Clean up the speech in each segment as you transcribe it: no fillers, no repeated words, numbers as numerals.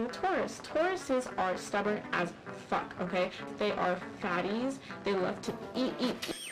a Taurus. Tauruses are stubborn as fuck, okay? They are fatties. They love to eat.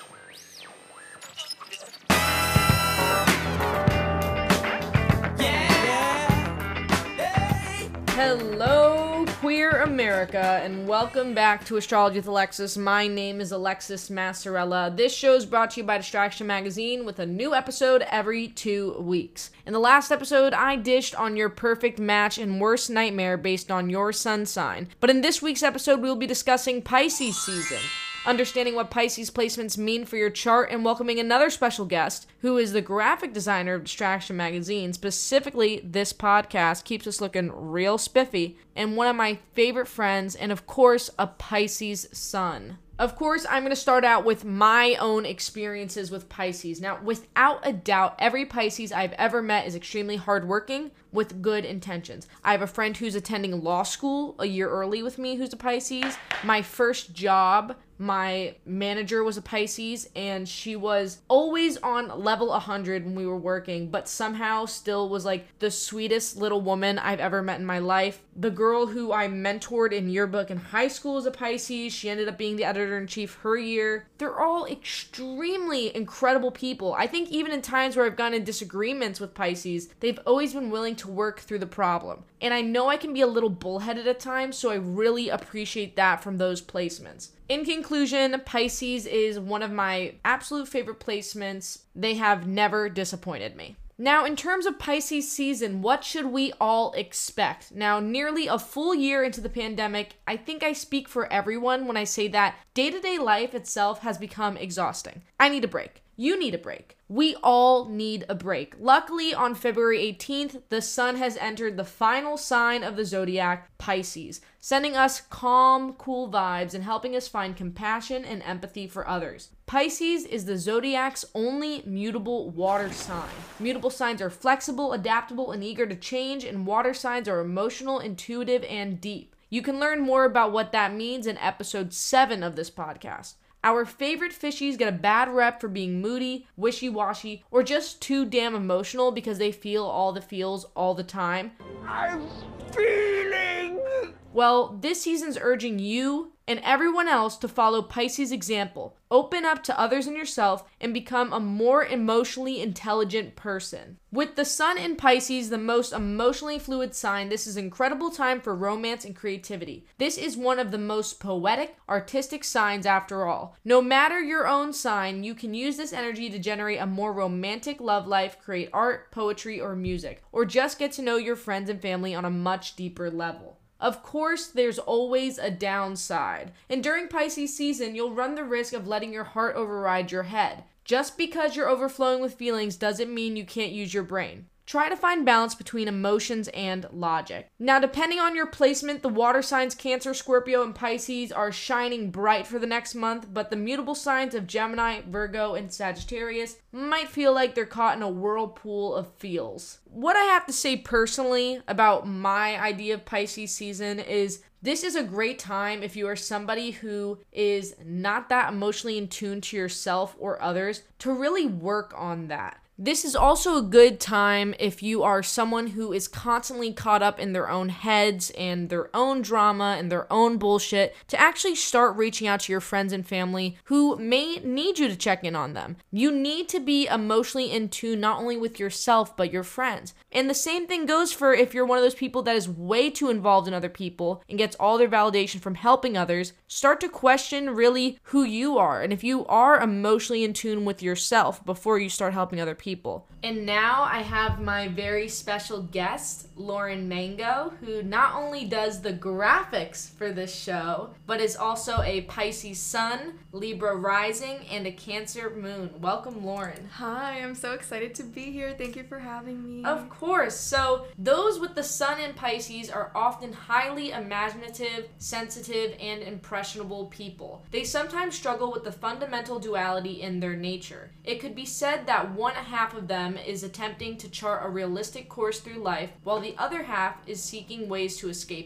Hello, Queer America, and welcome back to Astrology with Alexis. My name is Alexis Massarella. This show is brought to you by Distraction Magazine with a new episode every 2 weeks. In the last episode, I dished on your perfect match and worst nightmare based on your sun sign. But in this week's episode, we will be discussing Pisces season, understanding what Pisces placements mean for your chart, and welcoming another special guest who is the graphic designer of Distraction Magazine. Specifically, this podcast keeps us looking real spiffy, and one of my favorite friends, and of course, a Pisces sun. Of course, I'm going to start out with my own experiences with Pisces. Now, without a doubt, every Pisces I've ever met is extremely hardworking with good intentions. I have a friend who's attending law school a year early with me who's a Pisces. My first job, my manager was a Pisces, and she was always on level 100 when we were working, but somehow still was like the sweetest little woman I've ever met in my life. The girl who I mentored in yearbook in high school is a Pisces. She ended up being the editor-in-chief her year. They're all extremely incredible people. I think even in times where I've gotten in disagreements with Pisces, they've always been willing to work through the problem. And I know I can be a little bullheaded at times, so I really appreciate that from those placements. In conclusion, Pisces is one of my absolute favorite placements. They have never disappointed me. Now, in terms of Pisces season, what should we all expect? Now, nearly a full year into the pandemic, I think I speak for everyone when I say that day-to-day life itself has become exhausting. I need a break. You need a break. We all need a break. Luckily, on February 18th, the sun has entered the final sign of the zodiac, Pisces, sending us calm, cool vibes and helping us find compassion and empathy for others. Pisces is the zodiac's only mutable water sign. Mutable signs are flexible, adaptable, and eager to change, and water signs are emotional, intuitive, and deep. You can learn more about what that means in episode 7 of this podcast. Our favorite fishies get a bad rep for being moody, wishy-washy, or just too damn emotional because they feel all the feels all the time. I'm feeling! Well, this season's urging you and everyone else to follow Pisces' example. Open up to others and yourself and become a more emotionally intelligent person. With the sun in Pisces, the most emotionally fluid sign, this is an incredible time for romance and creativity. This is one of the most poetic, artistic signs after all. No matter your own sign, you can use this energy to generate a more romantic love life, create art, poetry, or music, or just get to know your friends and family on a much deeper level. Of course, there's always a downside, and during Pisces season, you'll run the risk of letting your heart override your head. Just because you're overflowing with feelings doesn't mean you can't use your brain. Try to find balance between emotions and logic. Now, depending on your placement, the water signs Cancer, Scorpio, and Pisces are shining bright for the next month, but the mutable signs of Gemini, Virgo, and Sagittarius might feel like they're caught in a whirlpool of feels. What I have to say personally about my idea of Pisces season is this is a great time if you are somebody who is not that emotionally in tune to yourself or others to really work on that. This is also a good time if you are someone who is constantly caught up in their own heads and their own drama and their own bullshit to actually start reaching out to your friends and family who may need you to check in on them. You need to be emotionally in tune not only with yourself but your friends. And the same thing goes for if you're one of those people that is way too involved in other people and gets all their validation from helping others. Start to question really who you are and if you are emotionally in tune with yourself before you start helping other people. And now I have my very special guest, Lauren Mango, who not only does the graphics for this show, but is also a Pisces sun, Libra rising, and a Cancer moon. Welcome, Lauren. Hi, I'm so excited to be here. Thank you for having me. Of course. So those with the sun in Pisces are often highly imaginative, sensitive, and impressionable people. They sometimes struggle with the fundamental duality in their nature. It could be said that one half of them is attempting to chart a realistic course through life, while the other half is seeking ways to escape it.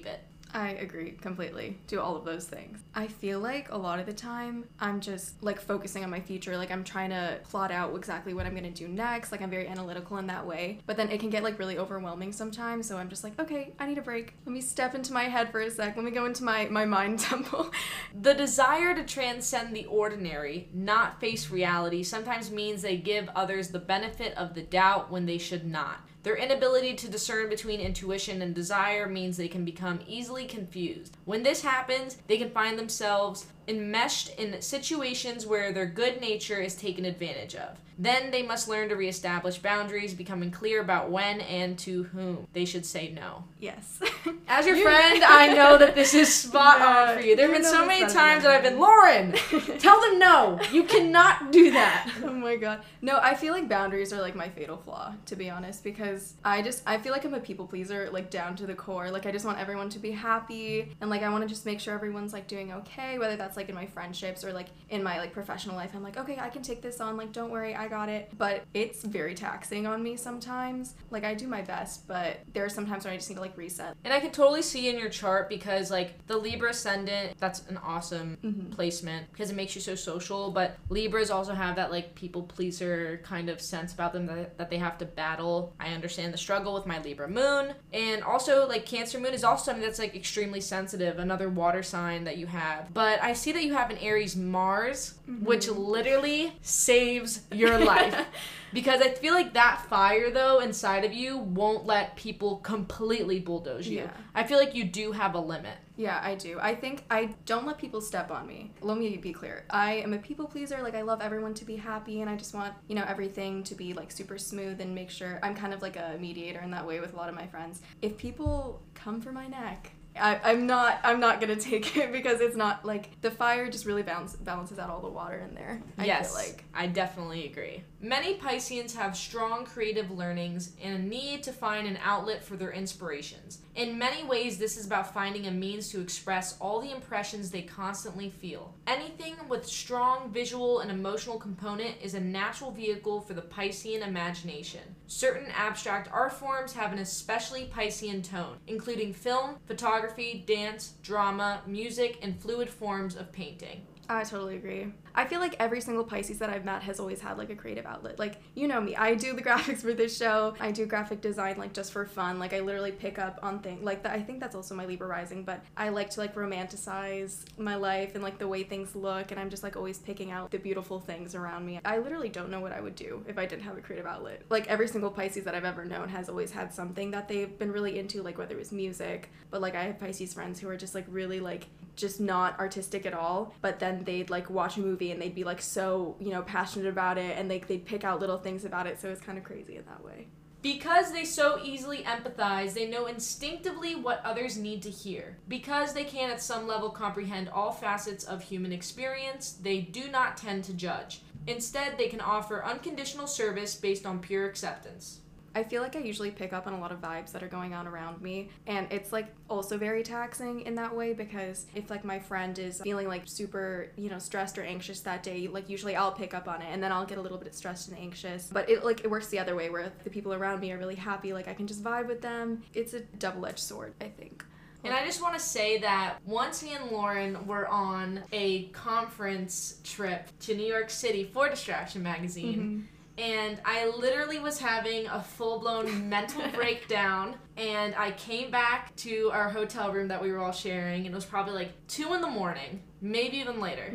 I agree completely. Do all of those things. I feel like a lot of the time I'm just like focusing on my future. Like I'm trying to plot out exactly what I'm going to do next. Like I'm very analytical in that way. But then it can get like really overwhelming sometimes. So I'm just like, okay, I need a break. Let me step into my head for a sec. Let me go into my mind temple. The desire to transcend the ordinary, not face reality, sometimes means they give others the benefit of the doubt when they should not. Their inability to discern between intuition and desire means they can become easily confused. When this happens, they can find themselves enmeshed in situations where their good nature is taken advantage of. Then they must learn to reestablish boundaries, becoming clear about when and to whom they should say no. Yes. As your friend, I know that this is spot on for you. There have been know so this many better times than that I've been, Lauren, tell them no. You cannot do that. Oh my god. No, I feel like boundaries are like my fatal flaw, to be honest, because I feel like I'm a people pleaser, like down to the core. Like I just want everyone to be happy, and like I want to just make sure everyone's like doing okay, whether that's like in my friendships or like in my like professional life. I'm like, okay, I can take this on, like don't worry, I got it. But it's very taxing on me sometimes. Like I do my best, but there are some times when I just need to like reset. And I can totally see in your chart because like the Libra ascendant, that's an awesome placement because it makes you so social, but Libras also have that like people pleaser kind of sense about them that they have to battle. I understand the struggle with my Libra moon, and also like Cancer moon is also something that's like extremely sensitive, another water sign that you have. But I see that you have an Aries Mars, which literally saves your life. Because I feel like that fire, though, inside of you won't let people completely bulldoze you. Yeah. I feel like you do have a limit. Yeah, I do. I think I don't let people step on me. Let me be clear. I am a people pleaser. Like, I love everyone to be happy, and I just want, you know, everything to be, like, super smooth and make sure I'm kind of like a mediator in that way with a lot of my friends. If people come for my neck, I'm not gonna take it because it's not like the fire just really balances out all the water in there. I feel like. I definitely agree. Many Pisceans have strong creative learnings and a need to find an outlet for their inspirations. In many ways, this is about finding a means to express all the impressions they constantly feel. Anything with strong visual and emotional component is a natural vehicle for the Piscean imagination. Certain abstract art forms have an especially Piscean tone, including film, photography, dance, drama, music, and fluid forms of painting. I totally agree. I feel like every single Pisces that I've met has always had like a creative outlet. Like, you know me, I do the graphics for this show. I do graphic design like just for fun. Like I literally pick up on things like that. I think that's also my Libra rising, but I like to like romanticize my life and like the way things look, and I'm just like always picking out the beautiful things around me. I literally don't know what I would do if I didn't have a creative outlet. Like every single Pisces that I've ever known has always had something that they've been really into, like whether it was music, but like I have Pisces friends who are just like really like just not artistic at all, but then they'd like watch a movie and they'd be like so, you know, passionate about it, and like they'd pick out little things about it, so it's kind of crazy in that way. Because they so easily empathize, they know instinctively what others need to hear. Because they can at some level comprehend all facets of human experience, they do not tend to judge. Instead, they can offer unconditional service based on pure acceptance. I feel like I usually pick up on a lot of vibes that are going on around me, and it's like also very taxing in that way, because if like my friend is feeling like super, you know, stressed or anxious that day, like usually I'll pick up on it and then I'll get a little bit stressed and anxious. But it works the other way, where if the people around me are really happy, like I can just vibe with them. It's a double-edged sword, I think. And I just want to say that once me and Lauren were on a conference trip to New York City for Distraction Magazine, and I literally was having a full-blown mental breakdown, and I came back to our hotel room that we were all sharing, and it was probably like 2 a.m, maybe even later.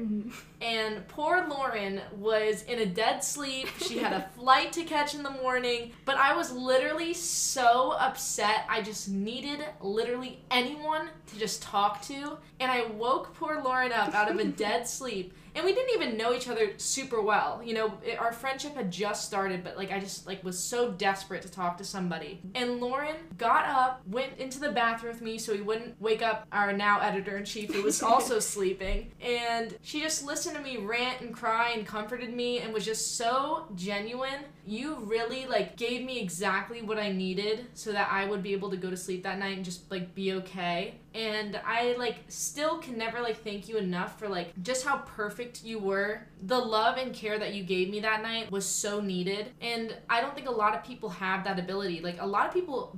And poor Lauren was in a dead sleep. She had a flight to catch in the morning, but I was literally so upset. I just needed literally anyone to just talk to, and I woke poor Lauren up out of a dead sleep. And we didn't even know each other super well. You know, our friendship had just started, but like I just like was so desperate to talk to somebody. And Lauren got up, went into the bathroom with me so he wouldn't wake up our now editor-in-chief, who was also sleeping. And she just listened to me rant and cry and comforted me and was just so genuine. You really like gave me exactly what I needed so that I would be able to go to sleep that night and just like be okay. And I like still can never like thank you enough for like just how perfect you were. The love and care that you gave me that night was so needed, and I don't think a lot of people have that ability. Like a lot of people that I know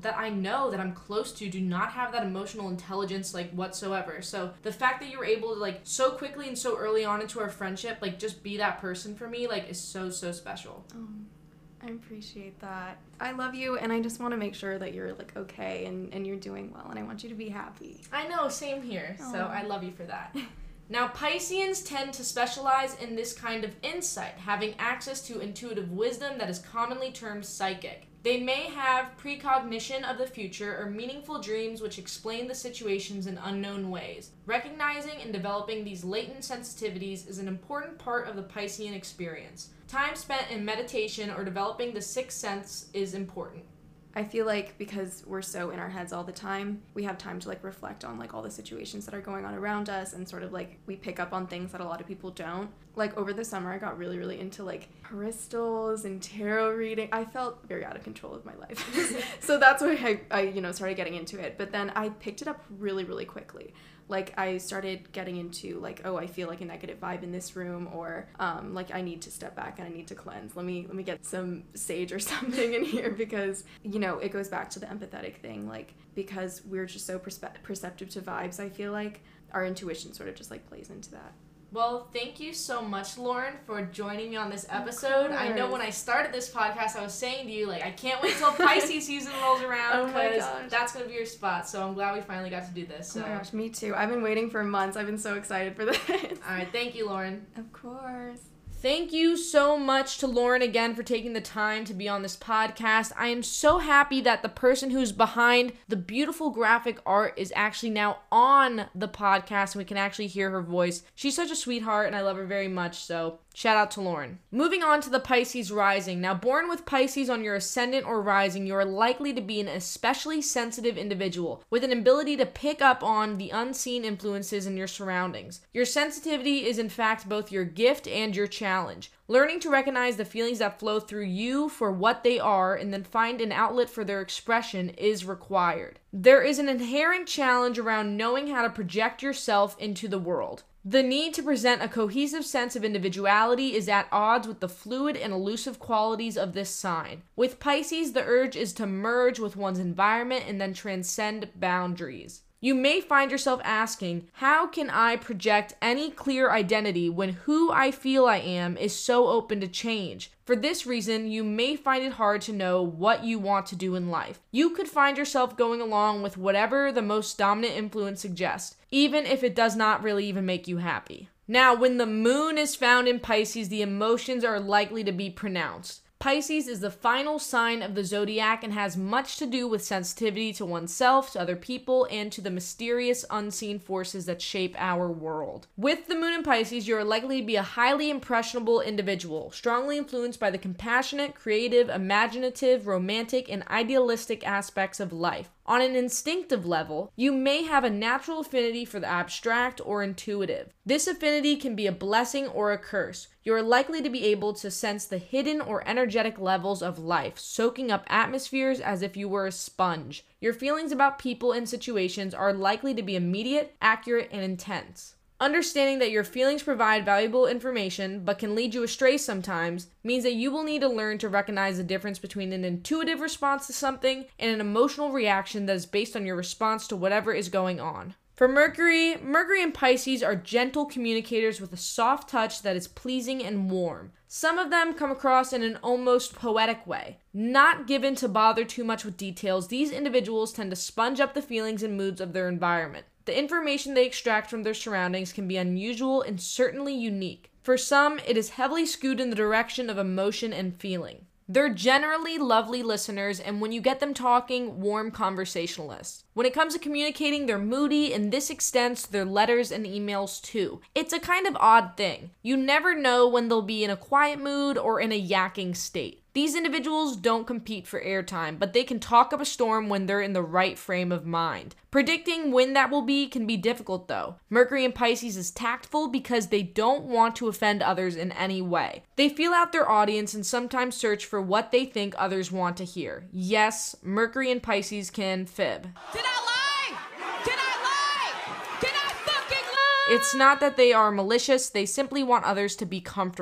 know that I'm close to do not have that emotional intelligence, like, whatsoever. So the fact that you were able to, like, so quickly and so early on into our friendship, like, just be that person for me, like, is so, so special. Oh, I appreciate that. I love you, and I just want to make sure that you're, like, okay and you're doing well, and I want you to be happy. I know, same here. Aww. So I love you for that. Now, Pisceans tend to specialize in this kind of insight, having access to intuitive wisdom that is commonly termed psychic. They may have precognition of the future or meaningful dreams which explain the situations in unknown ways. Recognizing and developing these latent sensitivities is an important part of the Piscean experience. Time spent in meditation or developing the sixth sense is important. I feel like because we're so in our heads all the time, we have time to, like, reflect on, like, all the situations that are going on around us, and sort of, like, we pick up on things that a lot of people don't. Like, over the summer, I got really, really into, like, crystals and tarot reading. I felt very out of control of my life. So that's why I started getting into it. But then I picked it up really, really quickly. Like, I started getting into, like, oh, I feel like a negative vibe in this room, or, like, I need to step back and I need to cleanse. Let me get some sage or something in here, because, it goes back to the empathetic thing. Like, because we're just so perceptive to vibes, I feel like our intuition sort of just, like, plays into that. Well, thank you so much, Lauren, for joining me on this episode. I know when I started this podcast, I was saying to you, like, I can't wait till Pisces season rolls around, because that's going to be your spot. So I'm glad we finally got to do this. So. Oh my gosh, me too. I've been waiting for months. I've been so excited for this. All right, thank you, Lauren. Of course. Thank you so much to Lauren again for taking the time to be on this podcast. I am so happy that the person who's behind the beautiful graphic art is actually now on the podcast, and we can actually hear her voice. She's such a sweetheart, and I love her very much, so shout out to Lauren. Moving on to the Pisces rising. Now, born with Pisces on your ascendant or rising, you are likely to be an especially sensitive individual with an ability to pick up on the unseen influences in your surroundings. Your sensitivity is in fact both your gift and your challenge. Learning to recognize the feelings that flow through you for what they are and then find an outlet for their expression is required. There is an inherent challenge around knowing how to project yourself into the world. The need to present a cohesive sense of individuality is at odds with the fluid and elusive qualities of this sign. With Pisces, the urge is to merge with one's environment and then transcend boundaries. You may find yourself asking, how can I project any clear identity when who I feel I am is so open to change? For this reason, you may find it hard to know what you want to do in life. You could find yourself going along with whatever the most dominant influence suggests, even if it does not really even make you happy. Now, when the moon is found in Pisces, the emotions are likely to be pronounced. Pisces is the final sign of the zodiac and has much to do with sensitivity to oneself, to other people, and to the mysterious unseen forces that shape our world. With the moon in Pisces, you are likely to be a highly impressionable individual, strongly influenced by the compassionate, creative, imaginative, romantic, and idealistic aspects of life. On an instinctive level, you may have a natural affinity for the abstract or intuitive. This affinity can be a blessing or a curse. You are likely to be able to sense the hidden or energetic levels of life, soaking up atmospheres as if you were a sponge. Your feelings about people and situations are likely to be immediate, accurate, and intense. Understanding that your feelings provide valuable information but can lead you astray sometimes means that you will need to learn to recognize the difference between an intuitive response to something and an emotional reaction that is based on your response to whatever is going on. For Mercury and Pisces are gentle communicators with a soft touch that is pleasing and warm. Some of them come across in an almost poetic way. Not given to bother too much with details, these individuals tend to sponge up the feelings and moods of their environment. The information they extract from their surroundings can be unusual and certainly unique. For some, it is heavily skewed in the direction of emotion and feeling. They're generally lovely listeners, and when you get them talking, warm conversationalists. When it comes to communicating, they're moody, and this extends to their letters and emails too. It's a kind of odd thing. You never know when they'll be in a quiet mood or in a yakking state. These individuals don't compete for airtime, but they can talk up a storm when they're in the right frame of mind. Predicting when that will be can be difficult though. Mercury in Pisces is tactful because they don't want to offend others in any way. They feel out their audience and sometimes search for what they think others want to hear. Yes, Mercury in Pisces can fib. Did I lie? Did I lie? Did I fucking lie? It's not that they are malicious, they simply want others to be comfortable.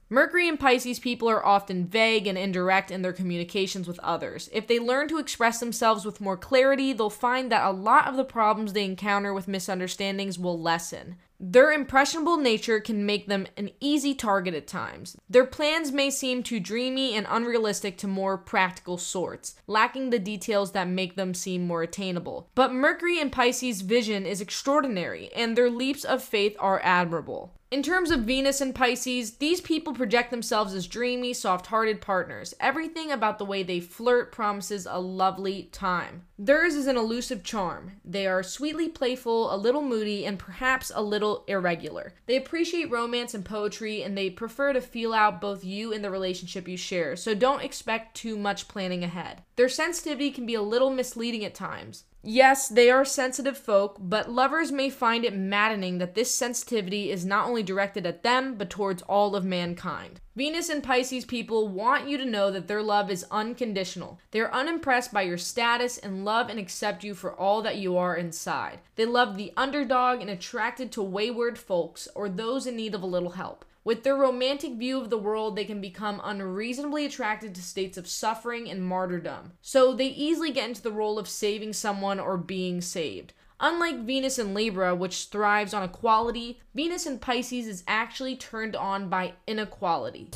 Mercury and Pisces people are often vague and indirect in their communications with others. If they learn to express themselves with more clarity, they'll find that a lot of the problems they encounter with misunderstandings will lessen. Their impressionable nature can make them an easy target at times. Their plans may seem too dreamy and unrealistic to more practical sorts, lacking the details that make them seem more attainable. But Mercury and Pisces' vision is extraordinary, and their leaps of faith are admirable. In terms of Venus and Pisces, these people project themselves as dreamy, soft-hearted partners. Everything about the way they flirt promises a lovely time. Theirs is an elusive charm. They are sweetly playful, a little moody, and perhaps a little irregular. They appreciate romance and poetry, and they prefer to feel out both you and the relationship you share, so don't expect too much planning ahead. Their sensitivity can be a little misleading at times. Yes, they are sensitive folk, but lovers may find it maddening that this sensitivity is not only directed at them, but towards all of mankind. Venus and Pisces people want you to know that their love is unconditional. They are unimpressed by your status and love and accept you for all that you are inside. They love the underdog and attracted to wayward folks or those in need of a little help. With their romantic view of the world, they can become unreasonably attracted to states of suffering and martyrdom. So they easily get into the role of saving someone or being saved. Unlike Venus and Libra, which thrives on equality, Venus and Pisces is actually turned on by inequality.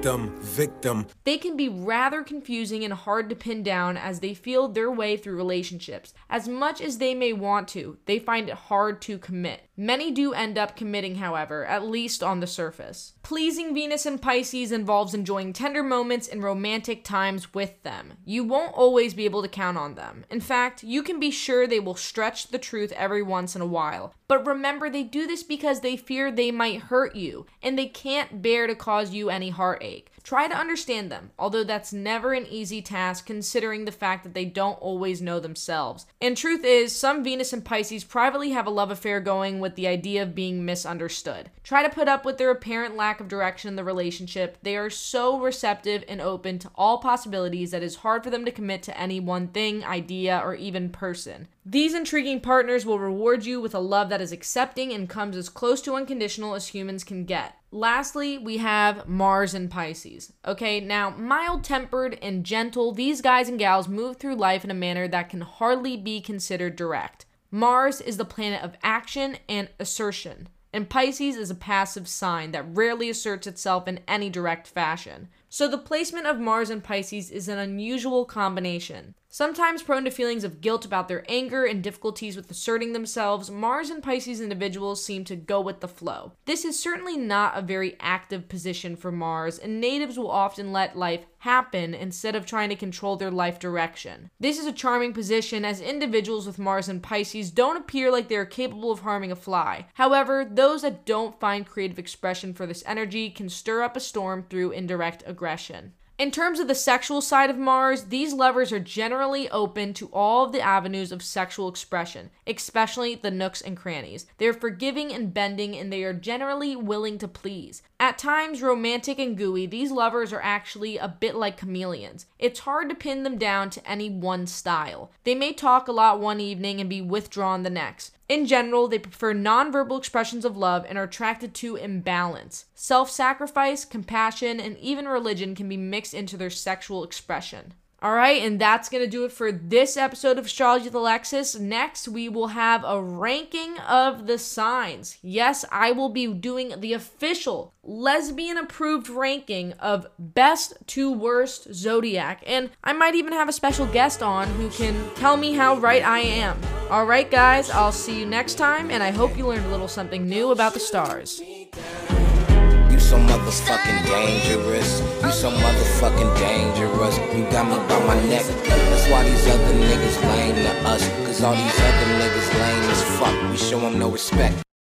Victim. They can be rather confusing and hard to pin down as they feel their way through relationships. As much as they may want to, they find it hard to commit. Many do end up committing, however, at least on the surface. Pleasing Venus and Pisces involves enjoying tender moments and romantic times with them. You won't always be able to count on them. In fact, you can be sure they will stretch the truth every once in a while. But remember, they do this because they fear they might hurt you, and they can't bear to cause you any heartache. Try to understand them, although that's never an easy task considering the fact that they don't always know themselves. And truth is, some Venus and Pisces privately have a love affair going with the idea of being misunderstood. Try to put up with their apparent lack of direction in the relationship. They are so receptive and open to all possibilities that it's hard for them to commit to any one thing, idea, or even person. These intriguing partners will reward you with a love that is accepting and comes as close to unconditional as humans can get. Lastly, we have Mars and Pisces. Okay, now mild-tempered and gentle, these guys and gals move through life in a manner that can hardly be considered direct. Mars is the planet of action and assertion, and Pisces is a passive sign that rarely asserts itself in any direct fashion. So the placement of Mars and Pisces is an unusual combination. Sometimes prone to feelings of guilt about their anger and difficulties with asserting themselves, Mars and Pisces individuals seem to go with the flow. This is certainly not a very active position for Mars, and natives will often let life happen instead of trying to control their life direction. This is a charming position as individuals with Mars and Pisces don't appear like they are capable of harming a fly. However, those that don't find creative expression for this energy can stir up a storm through indirect aggression. In terms of the sexual side of Mars, these lovers are generally open to all of the avenues of sexual expression, especially the nooks and crannies. They are forgiving and bending, and they are generally willing to please. At times romantic and gooey, these lovers are actually a bit like chameleons. It's hard to pin them down to any one style. They may talk a lot one evening and be withdrawn the next. In general, they prefer nonverbal expressions of love and are attracted to imbalance. Self-sacrifice, compassion, and even religion can be mixed into their sexual expression. Alright, and that's going to do it for this episode of Astrology with Alexis. Next, we will have a ranking of the signs. Yes, I will be doing the official lesbian-approved ranking of best to worst zodiac. And I might even have a special guest on who can tell me how right I am. Alright, guys, I'll see you next time, and I hope you learned a little something new about the stars. You so motherfucking dangerous. You so motherfucking dangerous. You got me by my neck. That's why these other niggas lame to us. Cause all these other niggas lame as fuck. We show them no respect.